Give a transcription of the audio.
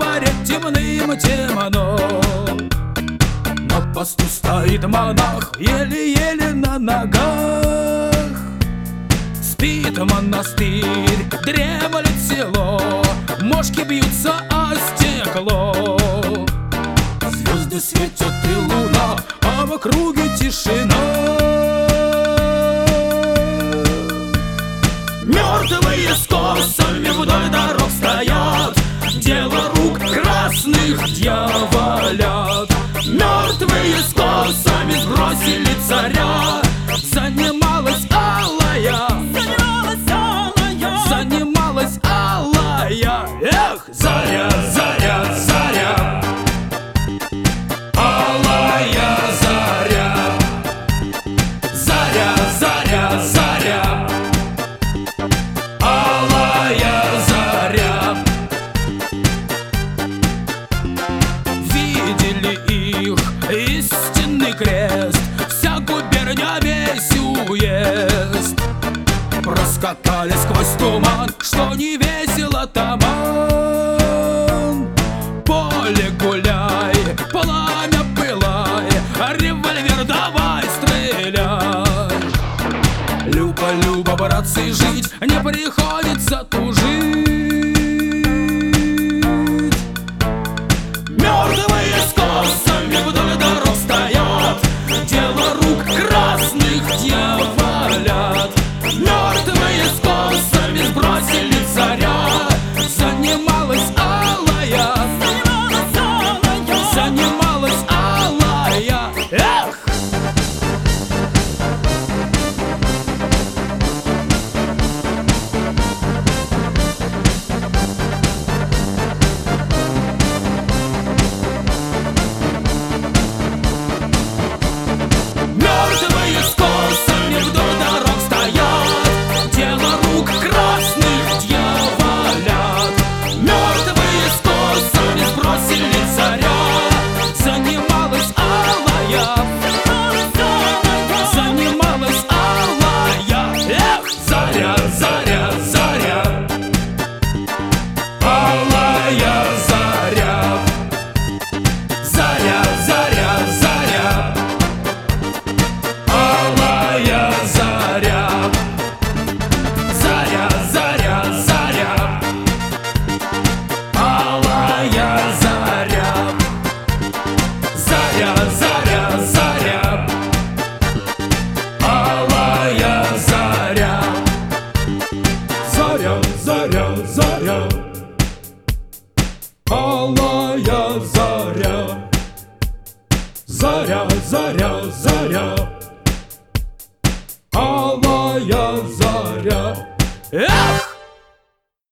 базаре темным темно. На посту стоит монах, еле-еле на ногах. Спит монастырь, дремлет село, мошки бьются о стекло. Звезды светят и луна, а в округе тишина. Мертвые с косами вдоль дорог стоят, дело рук красных дьяволят. Мертвые с косами сбросили царя, занималась алая, занималась алая. Эх, заря, заря, заря, алая заря, заря, заря, заря, алая заря. Видели их истинный крест, вся губерния, весь уезд. Проскакали сквозь туман, что не весело таман. Поле гуляй, пламя пылай, револьвер давай стреляй. Люба, Люба, братцы, жить не приходится тужить. Мертвые с косами вдоль дорог стоят, дело рук красных дьяволят. Мертвые с косами сбросили царя, занималась алая, занималась алая. Эх! Мертвые с косами вдоль дорог стоят, дело рук красных дьяволят. Мертвые с косами сбросили царя, занималась алая, занималась алая. Эх, заря, заря, заря, алая заря, заря, заря, заря, алая заря, заря, заря, заря, алая заря, заря, заря, заря, алая заря, заря, заря, заря, алая заря, заря, заря.